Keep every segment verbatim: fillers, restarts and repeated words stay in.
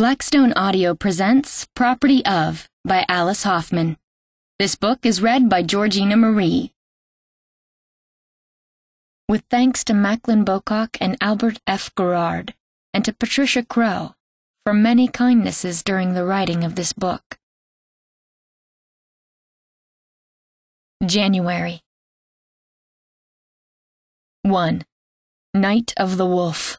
Blackstone Audio presents Property of by Alice Hoffman. This book is read by Georgina Marie. With thanks to Macklin Bocock and Albert F. Gerard, and to Patricia Crow, for many kindnesses during the writing of this book. January. one. Night of the Wolf.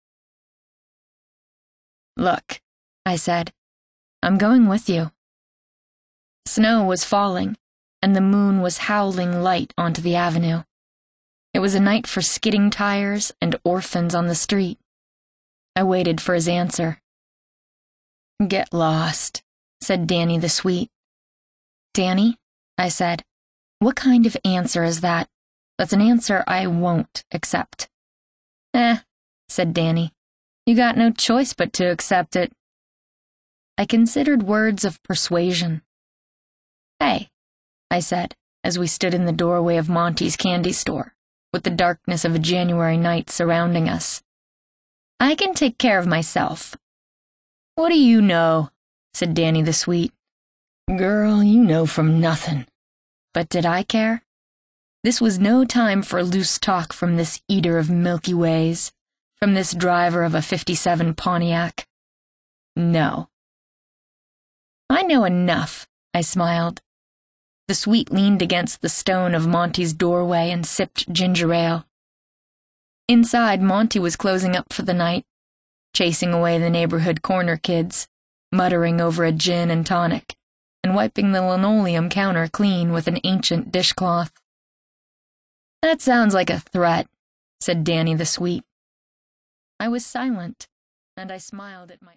Look, I said, I'm going with you. Snow was falling, and the moon was howling light onto the avenue. It was a night for skidding tires and orphans on the street. I waited for his answer. Get lost, said Danny the Sweet. Danny, I said, what kind of answer is that? That's an answer I won't accept. Eh, said Danny. You got no choice but to accept it. I considered words of persuasion. Hey, I said, as we stood in the doorway of Monty's candy store, with the darkness of a January night surrounding us. I can take care of myself. What do you know? Said Danny the Sweet. Girl, you know from nothing. But did I care? This was no time for loose talk from this eater of Milky Ways, from this driver of a fifty-seven Pontiac. No. I know enough, I smiled. The Sweet leaned against the stone of Monty's doorway and sipped ginger ale. Inside, Monty was closing up for the night, chasing away the neighborhood corner kids, muttering over a gin and tonic, and wiping the linoleum counter clean with an ancient dishcloth. That sounds like a threat, said Danny the Sweet. I was silent, and I smiled at my